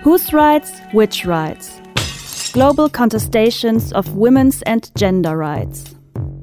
Whose rights, which rights? Global contestations of women's and gender rights.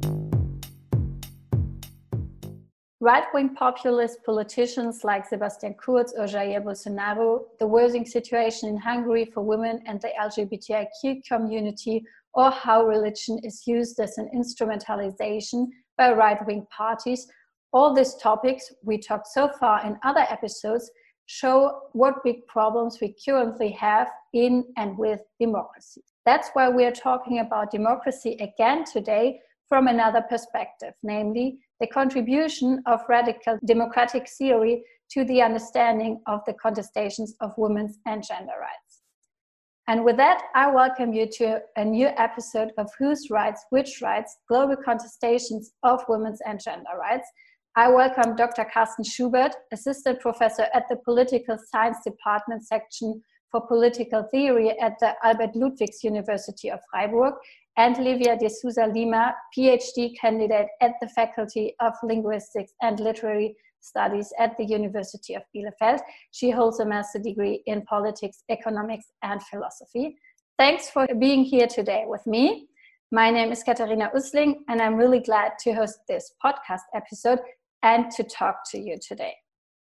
Right-wing populist politicians like Sebastian Kurz or Jair Bolsonaro, the worsening situation in Hungary for women and the LGBTIQ community, or how religion is used as an instrumentalization by right-wing parties. All these topics we talked so far in other episodes show what big problems we currently have in and with democracy. That's why we are talking about democracy again today from another perspective, namely the contribution of radical democratic theory to the understanding of the contestations of women's and gender rights. And with that, I welcome you to a new episode of Whose Rights, Which Rights? Global Contestations of Women's and Gender Rights. I welcome Dr. Carsten Schubert, Assistant Professor at the Political Science Department Section for Political Theory at the Albert Ludwigs University of Freiburg, and Livia de Souza Lima, PhD candidate at the Faculty of Linguistics and Literary Studies at the University of Bielefeld. She holds a master's degree in politics, economics, and philosophy. Thanks for being here today with me. My name is Katharina Usling, and I'm really glad to host this podcast episode and to talk to you today.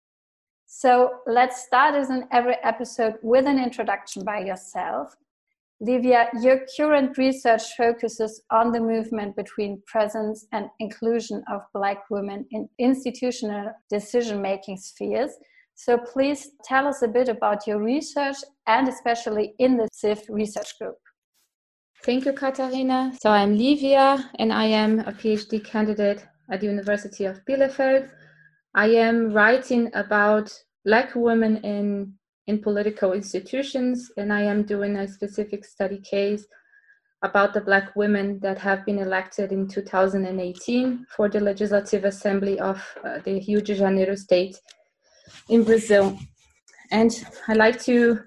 So let's start, as in every episode, with an introduction by yourself. Livia, your current research focuses on the movement between presence and inclusion of Black women in institutional decision-making spheres. So please tell us a bit about your research, and especially in the CIF research group. Thank you, Katharina. So I'm Livia, and I am a PhD candidate at the University of Bielefeld. I am writing about Black women in political institutions, and I am doing a specific study case about the Black women that have been elected in 2018 for the Legislative Assembly of the Rio de Janeiro state in Brazil. And I like to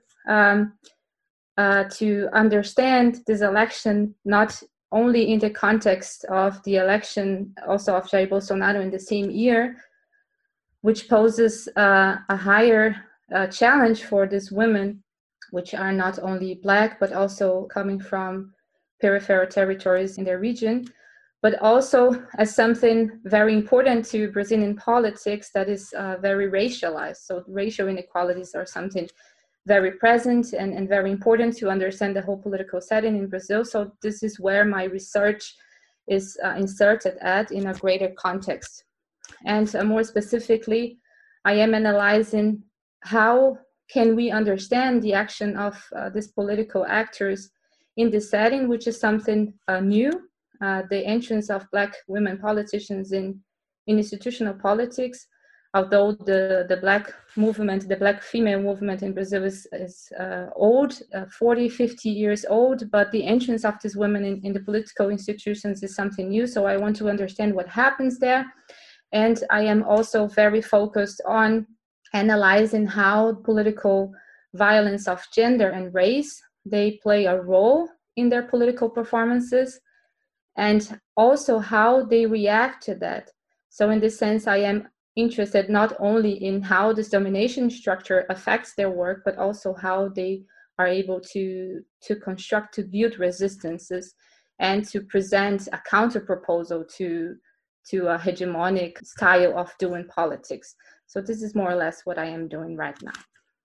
understand this election not only in the context of the election also of Jair Bolsonaro in the same year, which poses a higher challenge for these women, which are not only Black, but also coming from peripheral territories in their region, but also as something very important to Brazilian politics that is very racialized. So racial inequalities are something very present and very important to understand the whole political setting in Brazil. So this is where my research is inserted at in a greater context. And more specifically, I am analyzing how can we understand the action of these political actors in this setting, which is something new, the entrance of Black women politicians in institutional politics. Although the Black movement, the Black female movement in Brazil is old, 40, 50 years old, but the entrance of these women in the political institutions is something new. So I want to understand what happens there. And I am also very focused on analyzing how political violence of gender and race, they play a role in their political performances, and also how they react to that. So in this sense, I am interested not only in how this domination structure affects their work, but also how they are able to construct, to build resistances and to present a counter proposal to a hegemonic style of doing politics. So this is more or less what I am doing right now.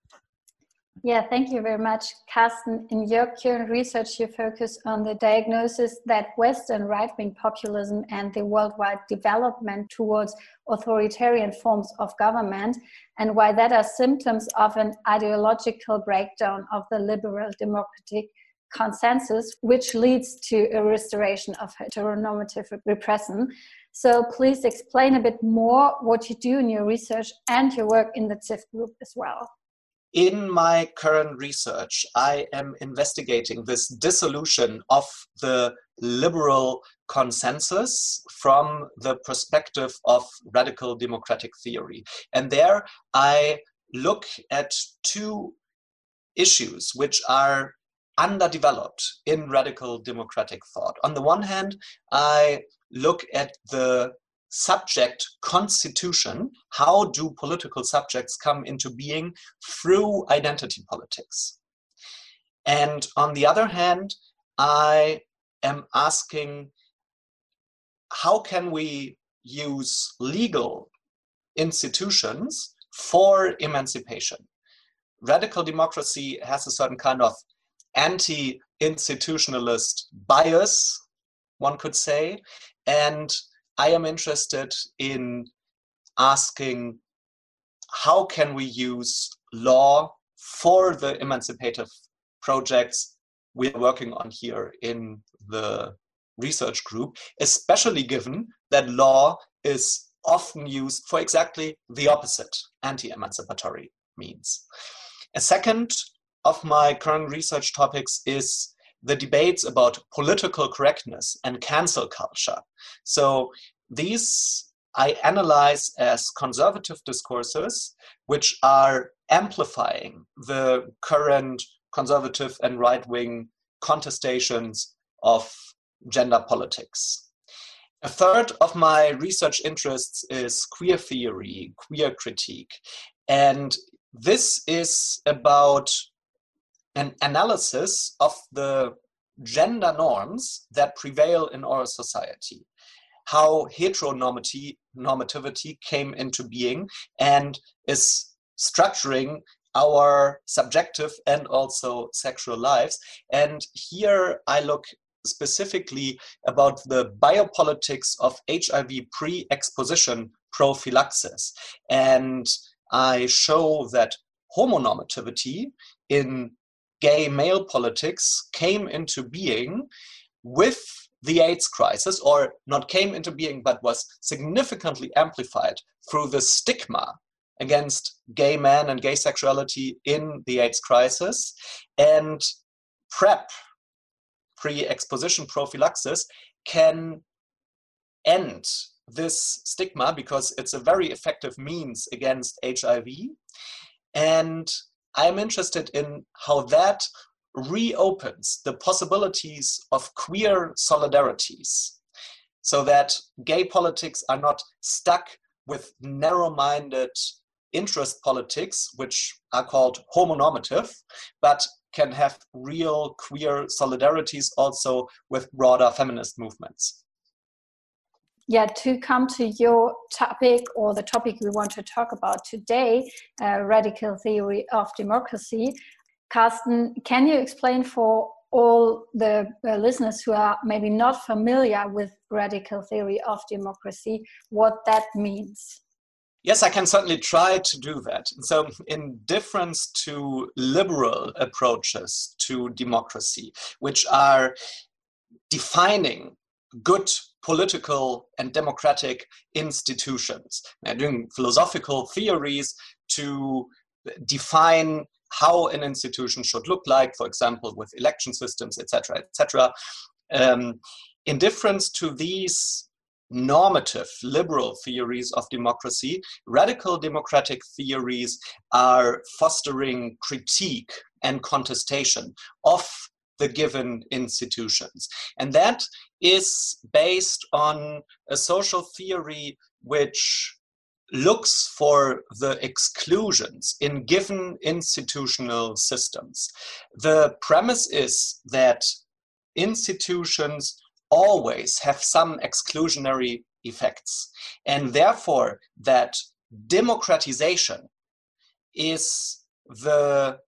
Yeah, thank you very much, Carsten. In your current research, you focus on the diagnosis that Western right-wing populism and the worldwide development towards authoritarian forms of government, and why that are symptoms of an ideological breakdown of the liberal democratic consensus, which leads to a restoration of heteronormative repression. So please explain a bit more what you do in your research and your work in the CIF group as well. In my current research, I am investigating this dissolution of the liberal consensus from the perspective of radical democratic theory. And there I look at two issues which are underdeveloped in radical democratic thought. On the one hand, I look at the subject constitution. How do political subjects come into being through identity politics? And on the other hand, I am asking, how can we use legal institutions for emancipation? Radical democracy has a certain kind of anti-institutionalist bias, one could say, and I am interested in asking, how can we use law for the emancipative projects we're working on here in the research group, especially given that law is often used for exactly the opposite, anti-emancipatory means. A second of my current research topics is the debates about political correctness and cancel culture. So these I analyze as conservative discourses which are amplifying the current conservative and right-wing contestations of gender politics. A third of my research interests is queer theory, queer critique, and this is about an analysis of the gender norms that prevail in our society, how heteronormativity came into being and is structuring our subjective and also sexual lives. And here I look specifically about the biopolitics of HIV pre-exposition prophylaxis. And I show that homonormativity in gay male politics came into being with the AIDS crisis, or not came into being, but was significantly amplified through the stigma against gay men and gay sexuality in the AIDS crisis. And PrEP, pre-exposition prophylaxis, can end this stigma because it's a very effective means against HIV. And I'm interested in how that reopens the possibilities of queer solidarities, so that gay politics are not stuck with narrow-minded interest politics, which are called homonormative, but can have real queer solidarities also with broader feminist movements. Yeah, to come to your topic, or the topic we want to talk about today, radical theory of democracy. Carsten, can you explain for all the listeners who are maybe not familiar with radical theory of democracy what that means? Yes, I can certainly try to do that. So in difference to liberal approaches to democracy, which are defining good political and democratic institutions, and doing philosophical theories to define how an institution should look like, for example, with election systems, etc., etc. In difference to these normative liberal theories of democracy, radical democratic theories are fostering critique and contestation of the given institutions. And that is based on a social theory which looks for the exclusions in given institutional systems. The premise is that institutions always have some exclusionary effects, and therefore that democratization is the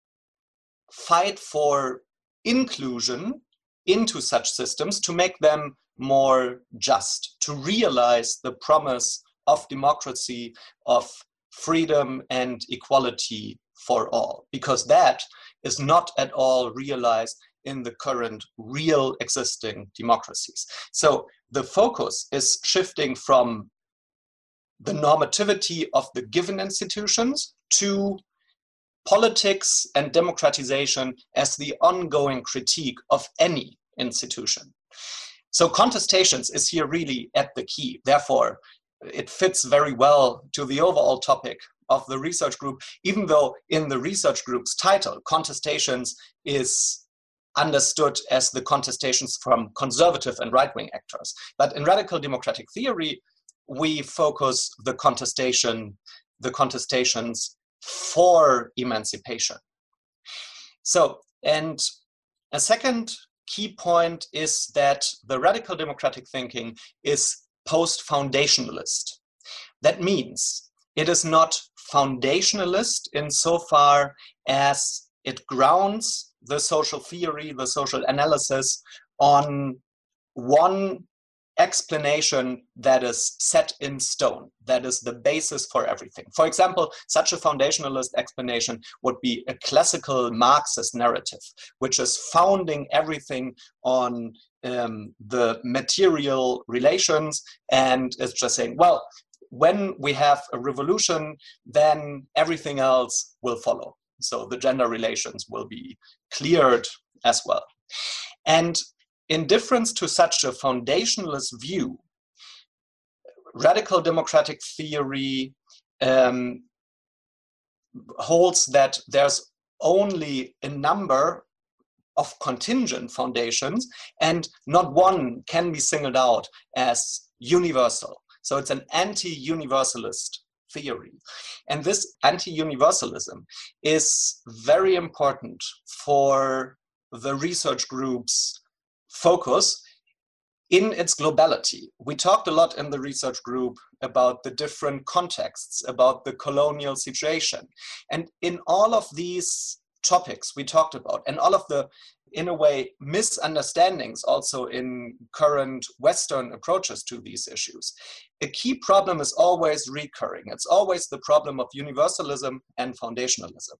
fight for inclusion into such systems to make them more just, to realize the promise of democracy, of freedom and equality for all, because that is not at all realized in the current real existing democracies. So the focus is shifting from the normativity of the given institutions to politics and democratization as the ongoing critique of any institution. So contestations is here really at the key. Therefore, it fits very well to the overall topic of the research group, even though in the research group's title, contestations is understood as the contestations from conservative and right-wing actors. But in radical democratic theory, we focus the contestations for emancipation. So And a second key point is that the radical democratic thinking is post-foundationalist. That means it is not foundationalist insofar as it grounds the social theory, the social analysis on one explanation that is set in stone, that is the basis for everything. For example, such a foundationalist explanation would be a classical Marxist narrative, which is founding everything on the material relations, and is just saying, well, when we have a revolution, then everything else will follow. So the gender relations will be cleared as well. And in difference to such a foundationalist view, radical democratic theory holds that there's only a number of contingent foundations, and not one can be singled out as universal. So it's an anti-universalist theory. And this anti-universalism is very important for the research group's focus in its globality. We talked a lot in the research group about the different contexts, about the colonial situation. And in all of these topics we talked about, and all of the, in a way, misunderstandings also in current Western approaches to these issues, a key problem is always recurring. It's always the problem of universalism and foundationalism.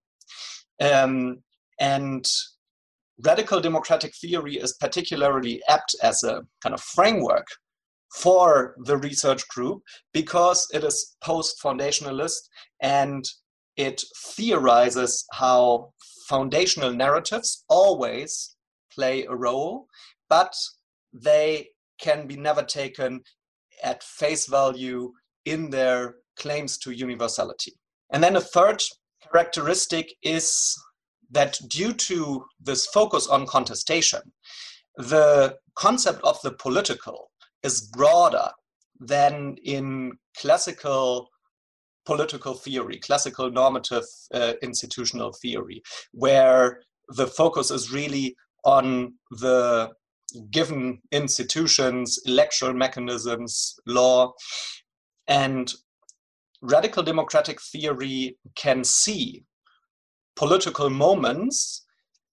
And radical democratic theory is particularly apt as a kind of framework for the research group because it is post-foundationalist and it theorizes how foundational narratives always play a role, but they can be never taken at face value in their claims to universality. And then a third characteristic is that due to this focus on contestation, the concept of the political is broader than in classical political theory, classical normative institutional theory, where the focus is really on the given institutions, electoral mechanisms, law. And radical democratic theory can see political moments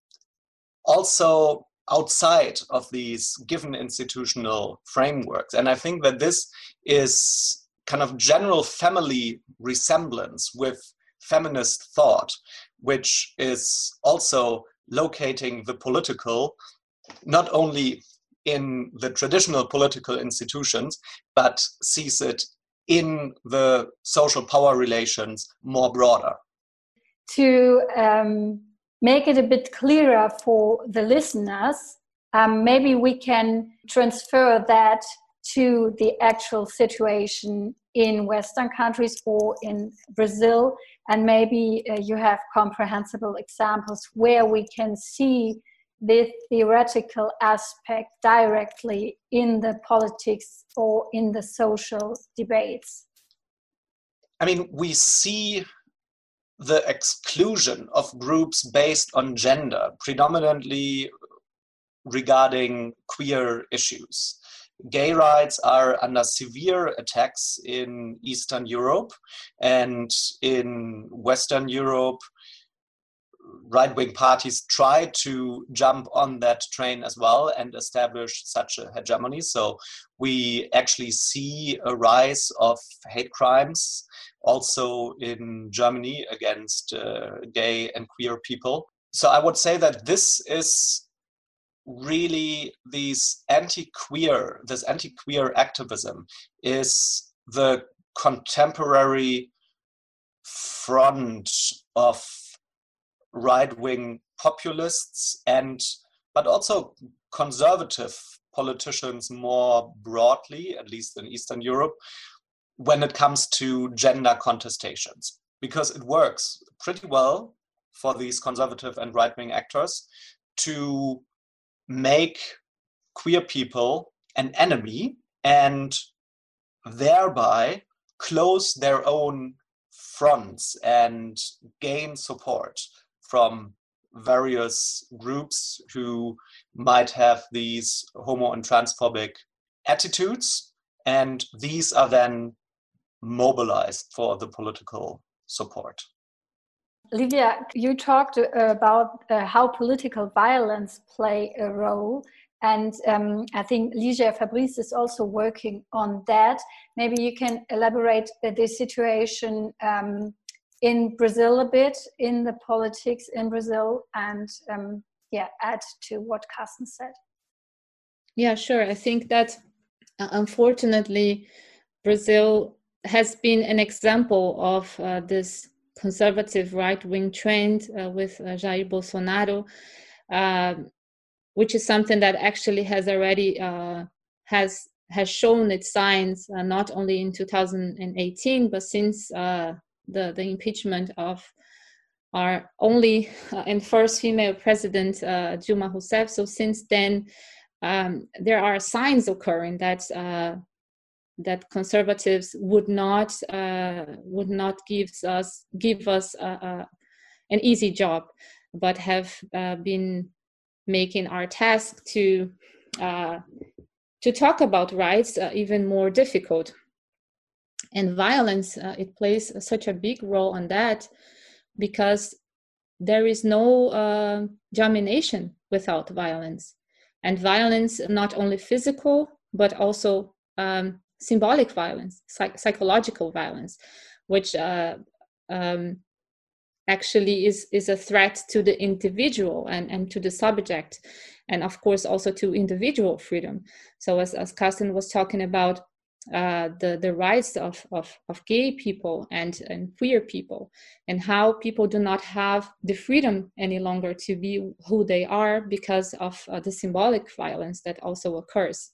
also outside of these given institutional frameworks. And I think that this is kind of general family resemblance with feminist thought, which is also locating the political not only in the traditional political institutions, but sees it in the social power relations more broader. To make it a bit clearer for the listeners, maybe we can transfer that to the actual situation in Western countries or in Brazil, and maybe you have comprehensible examples where we can see the theoretical aspect directly in the politics or in the social debates. I mean, we see the exclusion of groups based on gender, predominantly regarding queer issues. Gay rights are under severe attacks in Eastern Europe, and in Western Europe, right-wing parties try to jump on that train as well and establish such a hegemony. So we actually see a rise of hate crimes also in Germany against gay and queer people. So I would say that this is really this anti-queer activism is the contemporary front of right-wing populists but also conservative politicians more broadly, at least in Eastern Europe, when it comes to gender contestations, because it works pretty well for these conservative and right-wing actors to make queer people an enemy and thereby close their own fronts and gain support from various groups who might have these homo and transphobic attitudes, and these are then mobilized for the political support. Livia, you talked about how political violence play a role, and I think Ligia Fabrice is also working on that. Maybe you can elaborate the situation in Brazil a bit, in the politics in Brazil, and add to what Carsten said. Yeah, sure. I think that unfortunately, Brazil has been an example of this conservative right-wing trend with Jair Bolsonaro, which is something that actually has already has shown its signs not only in 2018, but since the impeachment of our only and first female president, Dilma Rousseff. So since then, there are signs occurring that that conservatives would not give us an easy job, but have been making our task to talk about rights even more difficult. And violence, it plays such a big role on that, because there is no domination without violence. And violence, not only physical, but also symbolic violence, psychological violence, which actually is a threat to the individual and to the subject, and of course also to individual freedom. So as Carsten was talking about the rights of gay people and queer people, and how people do not have the freedom any longer to be who they are because of the symbolic violence that also occurs.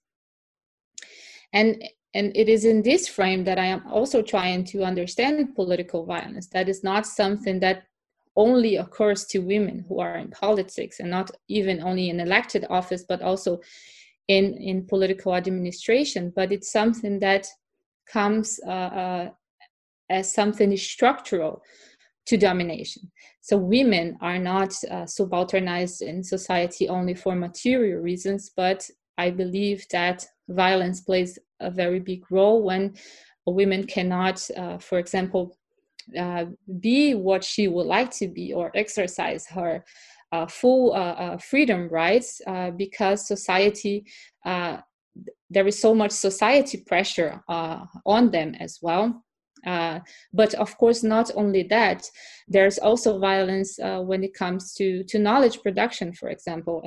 And it is in this frame that I am also trying to understand political violence. That is not something that only occurs to women who are in politics, and not even only in elected office, but also in political administration. But it's something that comes as something structural to domination. So women are not subalternized in society only for material reasons, but I believe that violence plays a very big role when a woman cannot, for example, be what she would like to be, or exercise her full freedom rights, because society, there is so much society pressure on them as well. But of course, not only that, there's also violence when it comes to knowledge production, for example,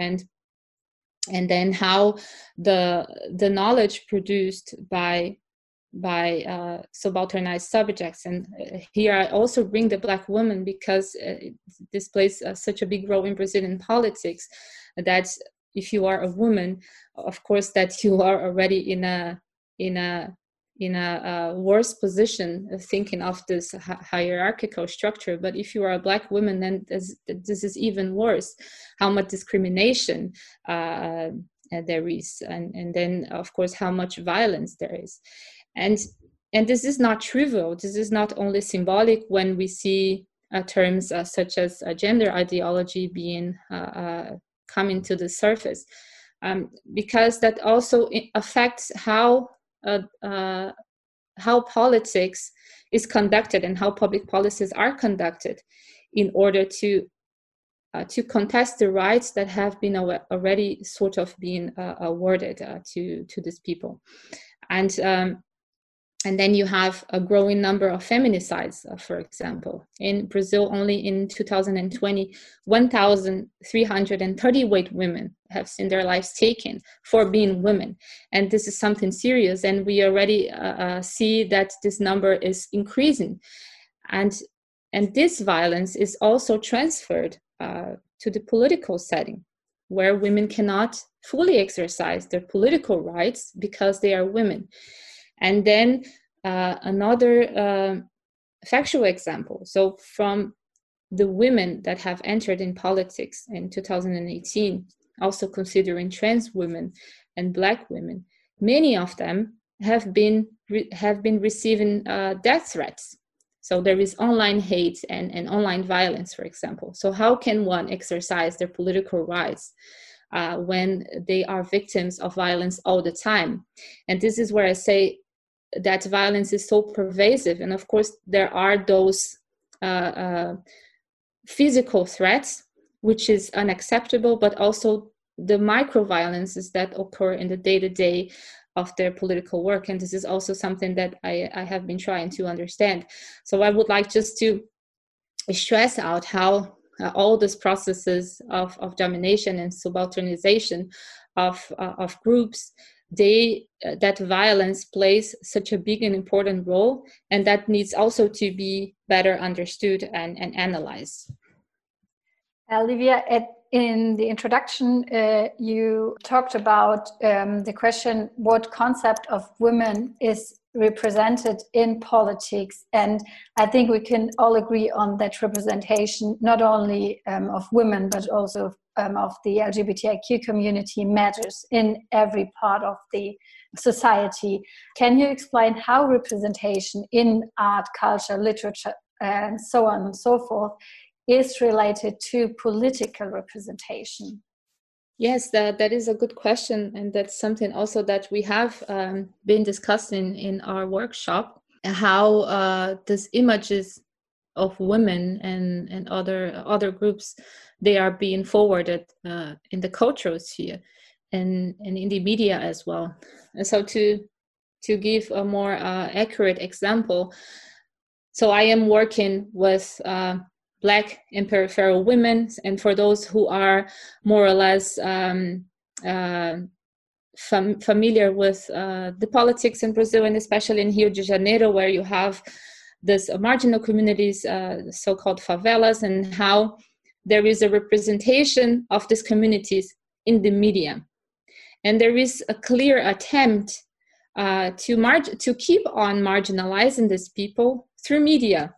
and then how the knowledge produced by subalternized subjects. And here I also bring the Black woman, because this plays such a big role in Brazilian politics, that if you are a woman, of course that you are already in a worse position, thinking of this hierarchical structure. But if you are a Black woman, then this is even worse, how much discrimination there is, and then of course how much violence there is. And this is not trivial. This is not only symbolic when we see terms such as gender ideology being coming to the surface, because that also affects how politics is conducted and how public policies are conducted in order to contest the rights that have been already sort of been awarded to these people. And then you have a growing number of feminicides, for example. In Brazil, only in 2020, 1,338 women have seen their lives taken for being women. And this is something serious. And we already see that this number is increasing. And this violence is also transferred to the political setting, where women cannot fully exercise their political rights because they are women. And then another factual example. So from the women that have entered in politics in 2018, also considering trans women and Black women, many of them have been receiving death threats. So there is online hate and online violence, for example. So how can one exercise their political rights when they are victims of violence all the time? And this is where I say that violence is so pervasive. And of course, there are those physical threats, which is unacceptable, but also the micro violences that occur in the day-to-day of their political work. And this is also something that I have been trying to understand. So I would like just to stress out how all these processes of domination and subalternization of groups, that violence plays such a big and important role, and that needs also to be better understood and analyzed. Livia, in the introduction, you talked about the question, what concept of women is represented in politics? And I think we can all agree on that representation, not only of women, but also of the LGBTIQ community matters in every part of the society. Can you explain how representation in art, culture, literature, and so on and so forth is related to political representation? Yes, that is a good question. And that's something also that we have been discussing in our workshop, how these images of women and other groups, they are being forwarded in the cultural sphere and in the media as well. And so to give a more accurate example, so I am working with Black and peripheral women, and for those who are more or less familiar with the politics in Brazil, and especially in Rio de Janeiro, where you have this marginal communities, so-called favelas, and how there is a representation of these communities in the media. And there is a clear attempt to keep on marginalizing these people through media.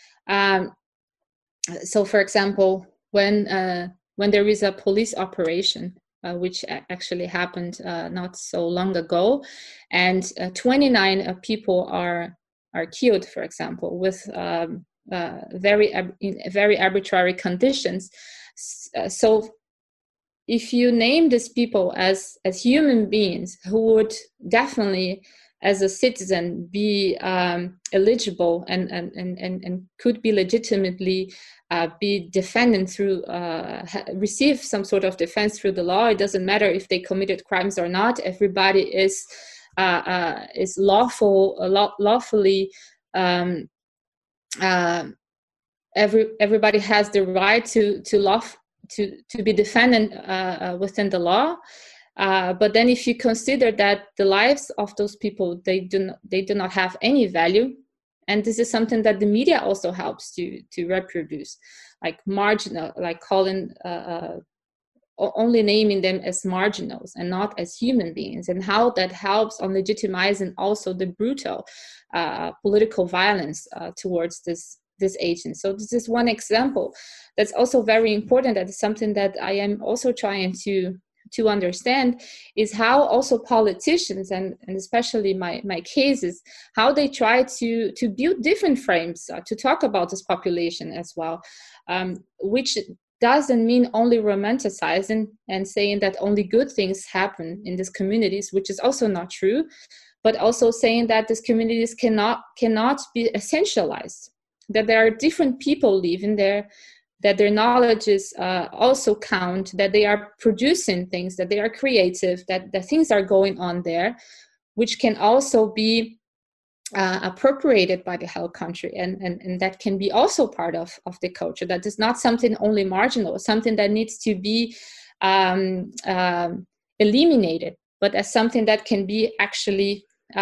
So, for example, when there is a police operation, which actually happened not so long ago, and 29 people are killed, for example, with very arbitrary conditions. So if you name these people as human beings who would definitely, as a citizen, be eligible and could be legitimately be defended through, receive some sort of defense through the law. It doesn't matter if they committed crimes or not. Everybody is lawfully. Everybody has the right to be defended within the law. But then, if you consider that the lives of those people, they do not have any value, and this is something that the media also helps to reproduce, like marginal, like calling only naming them as marginals and not as human beings, and how that helps on legitimizing also the brutal political violence towards this agent. So this is one example that's also very important. That is something that I am also trying to understand, is how also politicians and especially my cases, how they try to build different frames to talk about this population as well, which doesn't mean only romanticizing and saying that only good things happen in these communities, which is also not true, but also saying that these communities cannot be essentialized, that there are different people living there, that their knowledges also count, that they are producing things, that they are creative, that things are going on there, which can also be appropriated by the whole country, and that can be also part of the culture. That is not something only marginal, something that needs to be eliminated, but as something that can be actually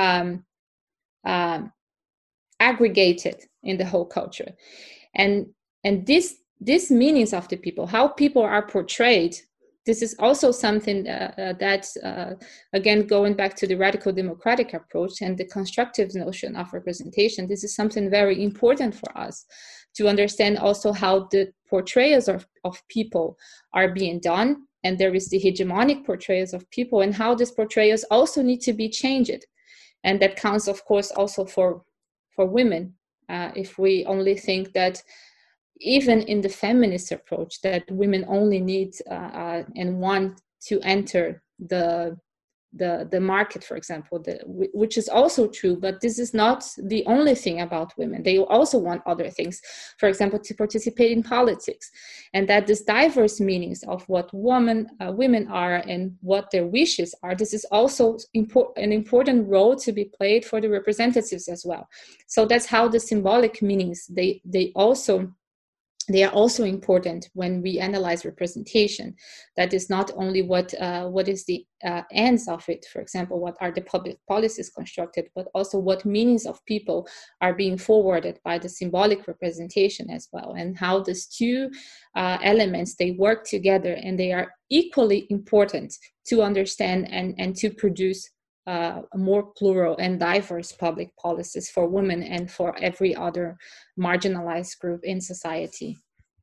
aggregated in the whole culture. And this meanings of the people, how people are portrayed, this is also something that, again, going back to the radical democratic approach and the constructive notion of representation, this is something very important for us to understand also how the portrayals of people are being done. And there is the hegemonic portrayals of people, and how these portrayals also need to be changed. And that counts, of course, also for women if we only think that even in the feminist approach that women only need and want to enter the market, for example, which is also true, but this is not the only thing about women. They also want other things, for example, to participate in politics, and that this diverse meanings of what women are and what their wishes are, this is also an important role to be played for the representatives as well. So that's how the symbolic meanings, they are also important when we analyze representation. That is not only what is the ends of it, for example, what are the public policies constructed, but also what meanings of people are being forwarded by the symbolic representation as well, and how these two elements, they work together, and they are equally important to understand and to produce more plural and diverse public policies for women and for every other marginalized group in society.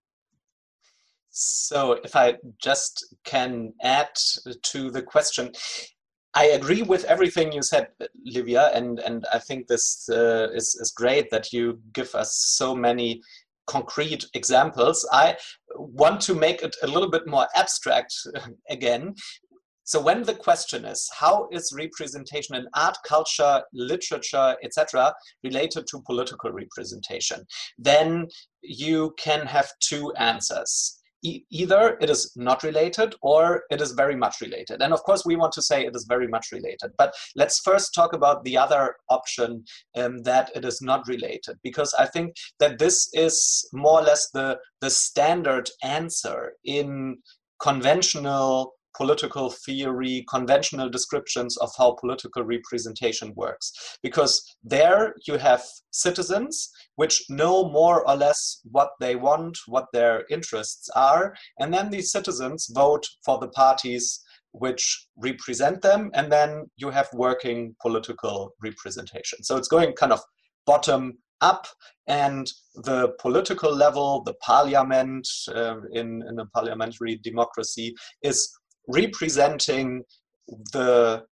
So if I just can add to the question, I agree with everything you said, Livia, and I think this is great that you give us so many concrete examples. I want to make it a little bit more abstract again. So when the question is, how is representation in art, culture, literature, etc., related to political representation, then you can have two answers. Either it is not related or it is very much related. And of course, we want to say it is very much related. But let's first talk about the other option, that it is not related, because I think that this is more or less the standard answer in conventional political theory, conventional descriptions of how political representation works. Because there you have citizens which know more or less what they want, what their interests are, and then these citizens vote for the parties which represent them, and then you have working political representation. So it's going kind of bottom up, and the political level, the parliament in a parliamentary democracy, is representing the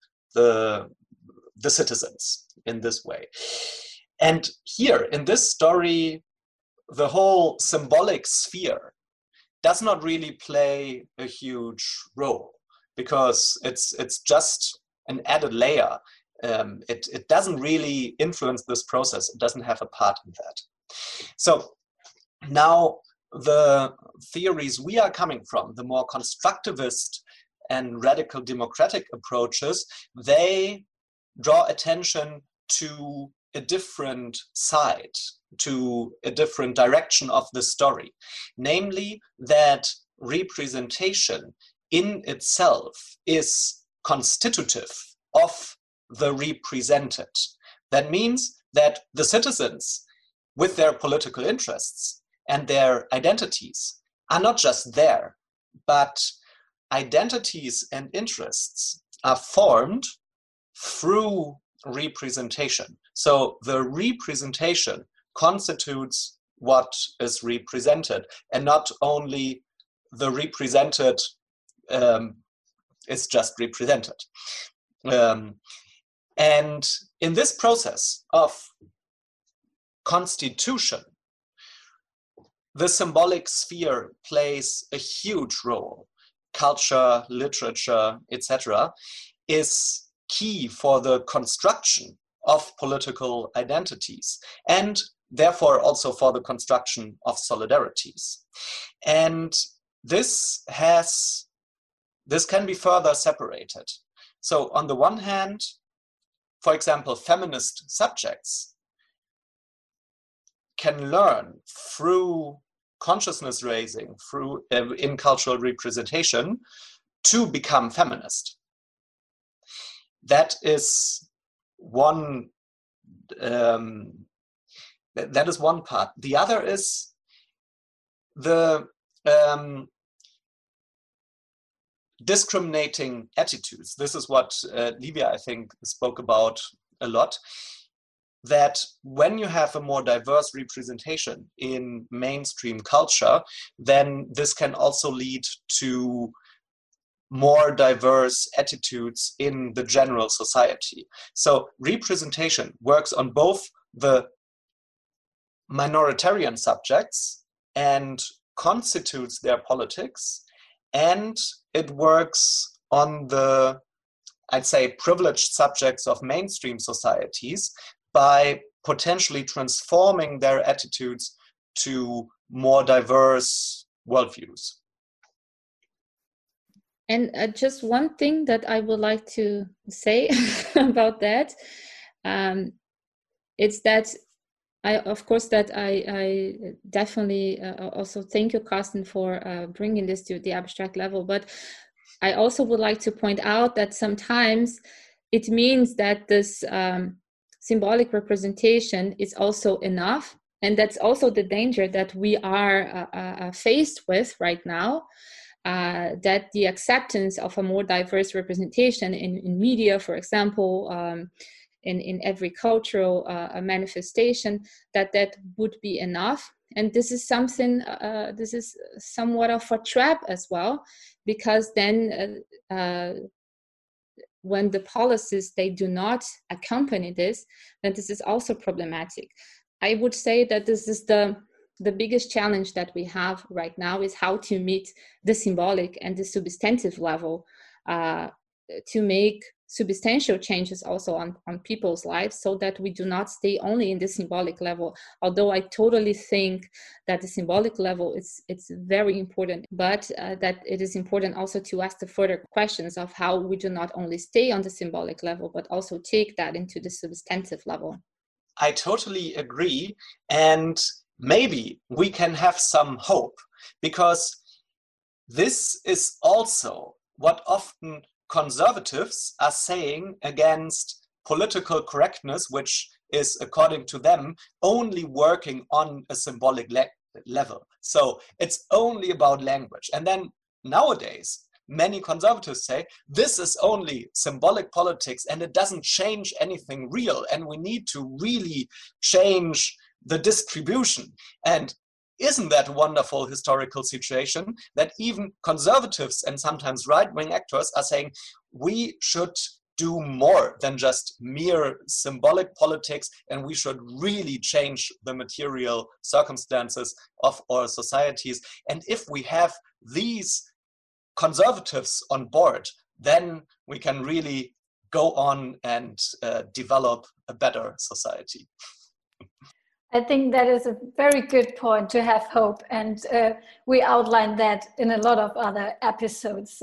citizens in this way. And here in this story, the whole symbolic sphere does not really play a huge role, because it's just an added layer. It doesn't really influence this process. It doesn't have a part in that. So now the theories we are coming from, the more constructivist and radical democratic approaches, they draw attention to a different side, to a different direction of the story. Namely, that representation in itself is constitutive of the represented. That means that the citizens, with their political interests and their identities, are not just there, but identities and interests are formed through representation. So the representation constitutes what is represented, and not only the represented is just represented. And in this process of constitution, the symbolic sphere plays a huge role. Culture, literature, etc., is key for the construction of political identities, and therefore also for the construction of solidarities. And this can be further separated. So on the one hand, for example, feminist subjects can learn through consciousness raising, through in cultural representation, to become feminist. That is one. That is one part. The other is the discriminating attitudes. This is what Livia, I think, spoke about a lot. That when you have a more diverse representation in mainstream culture, then this can also lead to more diverse attitudes in the general society. So representation works on both the minoritarian subjects and constitutes their politics, and it works on the, I'd say, privileged subjects of mainstream societies by potentially transforming their attitudes to more diverse worldviews. And just one thing that I would like to say about that, it's that I definitely also thank you, Carsten, for bringing this to the abstract level. But I also would like to point out that sometimes it means that this symbolic representation is also enough. And that's also the danger that we are faced with right now. That the acceptance of a more diverse representation in media, for example, in every cultural manifestation, that would be enough. And this is something, this is somewhat of a trap as well, because then when the policies, they do not accompany this, then this is also problematic. I would say that this is the biggest challenge that we have right now, is how to meet the symbolic and the substantive level to make substantial changes also on people's lives, so that we do not stay only in the symbolic level. Although I totally think that the symbolic level it's very important, but that it is important also to ask the further questions of how we do not only stay on the symbolic level, but also take that into the substantive level. I totally agree. And maybe we can have some hope, because this is also what often conservatives are saying against political correctness, which is, according to them, only working on a symbolic level. So it's only about language. And then nowadays, many conservatives say this is only symbolic politics and it doesn't change anything real, and we need to really change the distribution. And isn't that a wonderful historical situation that even conservatives and sometimes right-wing actors are saying we should do more than just mere symbolic politics, and we should really change the material circumstances of our societies. And if we have these conservatives on board, then we can really go on and develop a better society. I think that is a very good point, to have hope, and we outlined that in a lot of other episodes.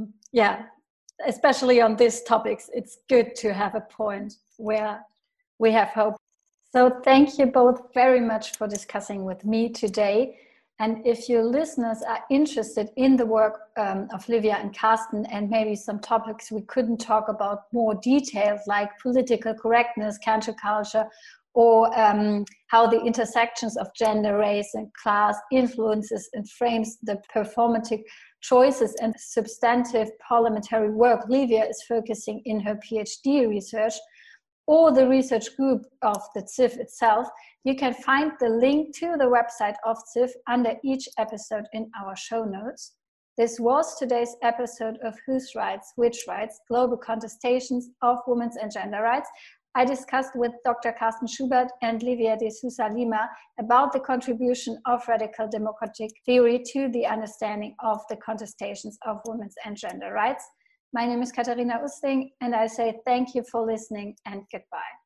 Especially on these topics, it's good to have a point where we have hope. So thank you both very much for discussing with me today. And if your listeners are interested in the work of Livia and Carsten, and maybe some topics we couldn't talk about more detailed, like political correctness, counterculture, or how the intersections of gender, race, and class influences and frames the performative choices and substantive parliamentary work Livia is focusing in her PhD research, or the research group of the CIF itself, you can find the link to the website of CIF under each episode in our show notes. This was today's episode of Whose Rights, Which Rights? Global Contestations of Women's and Gender Rights. I discussed with Dr. Carsten Schubert and Livia de Sousa Lima about the contribution of radical democratic theory to the understanding of the contestations of women's and gender rights. My name is Katharina Usting, and I say thank you for listening and goodbye.